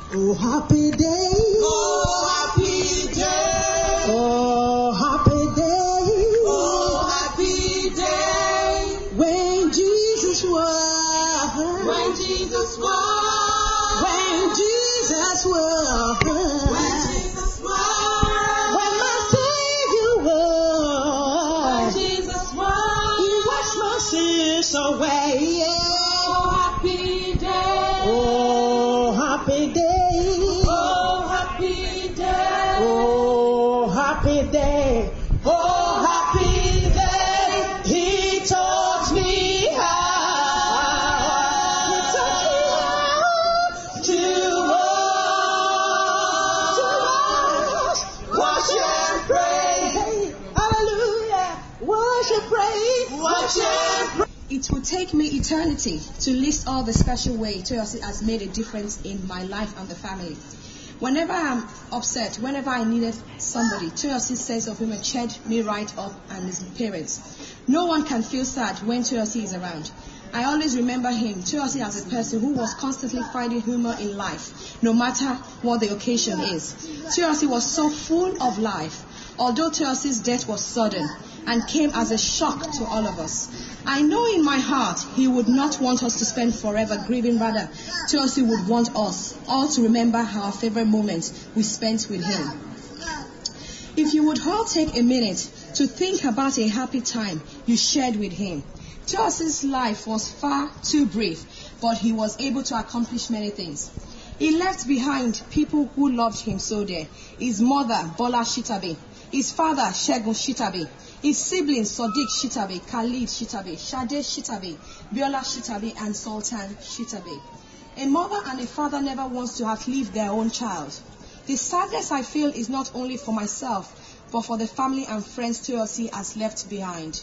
Oh, happy day. Oh, happy day. Oh, happy day. Oh, happy day. When Jesus was. When Jesus was. When Jesus was. When Jesus was. When my Savior was. When Jesus was. He washed my sins away. Oh, happy day. Oh, happy day. Oh, happy day. Oh, happy day. Oh, happy day. He taught me how. He taught me how to worship, praise. Hallelujah. Worship, praise. Worship, praise. It will take me eternity to list all the special ways Toyosi has made a difference in my life and the family. Whenever I'm upset, whenever I needed somebody, Toyosi says of him and cheered me right up and his parents. No one can feel sad when Toyosi is around. I always remember him, Toyosi, as a person who was constantly finding humor in life, no matter what the occasion is. Toyosi was so full of life. Although Toyosi's death was sudden and came as a shock to all of us, I know in my heart he would not want us to spend forever grieving. Rather, Toyosi would want us all to remember our favorite moments we spent with him. If you would all take a minute to think about a happy time you shared with him. Toyosi's life was far too brief, but he was able to accomplish many things. He left behind people who loved him so dear. His mother, Bola Shitabe. His father, Shegun Shitabe. His siblings, Sadiq Shitabe, Khalid Shitabe, Shade Shitabe, Biola Shitabe, and Sultan Shitabe. A mother and a father never wants to outlive their own child. The sadness I feel is not only for myself, but for the family and friends Toyosi has left behind.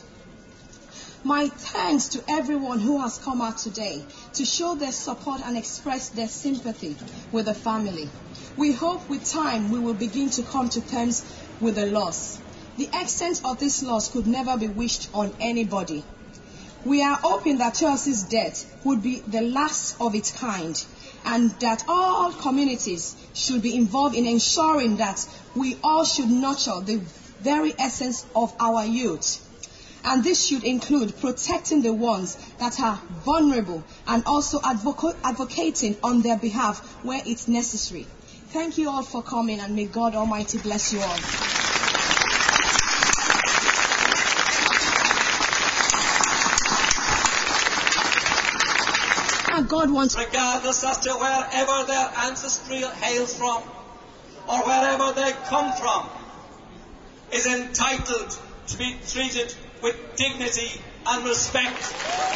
My thanks to everyone who has come out today to show their support and express their sympathy with the family. We hope with time we will begin to come to terms with the loss. The extent of this loss could never be wished on anybody. We are hoping that Toyosi's death would be the last of its kind, and that all communities should be involved in ensuring that we all should nurture the very essence of our youth. And this should include protecting the ones that are vulnerable and also advocating on their behalf where it's necessary. Thank you all for coming, and may God Almighty bless you all. God wants, regardless as to wherever their ancestry hails from or wherever they come from, is entitled to be treated with dignity and respect.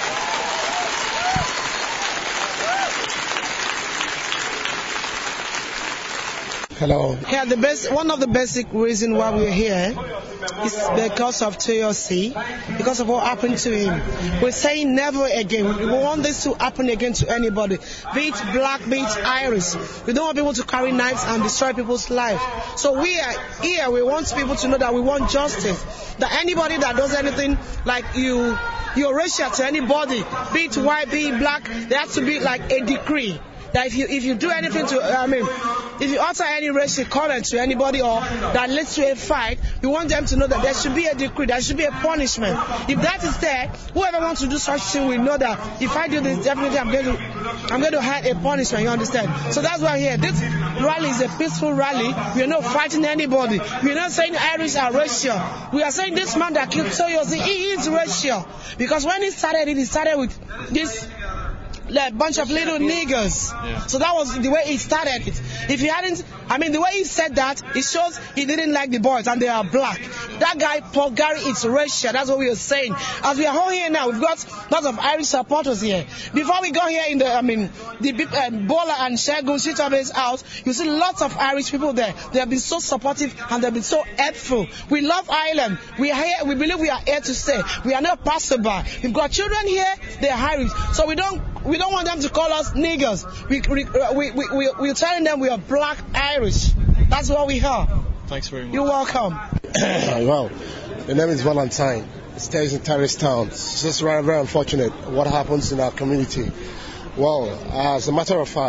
Hello. Yeah, one of the basic reasons why we're here is because of Toyosi, because of what happened to him. We're saying never again. We want this to happen again to anybody, be it black, be it Irish. We don't want people to carry knives and destroy people's lives. So we are here. We want people to know that we want justice. That anybody that does anything like you're racial to anybody, be it white, be it black, there has to be like a decree. That if you do anything if you utter any racial comment to anybody or that leads to a fight, we want them to know that there should be a decree, there should be a punishment. If that is there, whoever wants to do such thing will know that if I do this, definitely I'm going to have a punishment. You understand? So that's why here. This rally is a peaceful rally. We are not fighting anybody. We are not saying Irish are racial. We are saying this man that killed Toyosi, he is racial because when he started with this bunch of little niggers. Yeah. So that was the way he started it. If he hadn't, the way he said that, it shows he didn't like the boys and they are black. That guy, Paul Gary, is racial. That's what we are saying. As we are all here now, we've got lots of Irish supporters here. Before we go here in the Bola and Shegun Shitabe's house, you see lots of Irish people there. They have been so supportive and they've been so helpful. We love Ireland. We are here. We believe we are here to stay. We are not passerby. We've got children here. They are Irish. So we don't want them to call us niggers. We're telling them we are black Irish. That's what we are. Thanks very much. You're welcome. Well, the name is Valentine. It stays in Terrace Town. It's just very, very unfortunate what happens in our community. Well, as a matter of fact,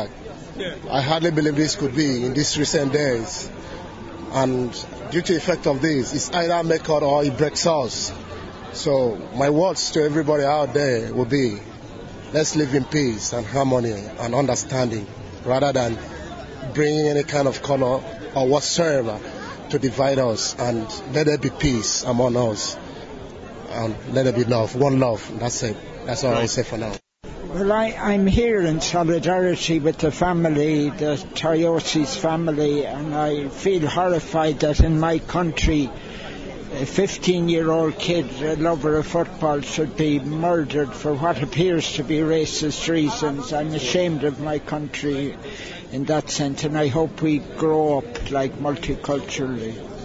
I hardly believe this could be in these recent days. And due to the effect of this, it's either make out or it breaks us. So my words to everybody out there will be, let's live in peace and harmony and understanding, rather than bringing any kind of color or whatsoever to divide us, and let there be peace among us. And let there be love, one love, that's it. That's all I say for now. Well, I'm here in solidarity with the family, the Toyosi family, and I feel horrified that in my country a 15-year-old kid, a lover of football, should be murdered for what appears to be racist reasons. I'm ashamed of my country in that sense, and I hope we grow up like multiculturally.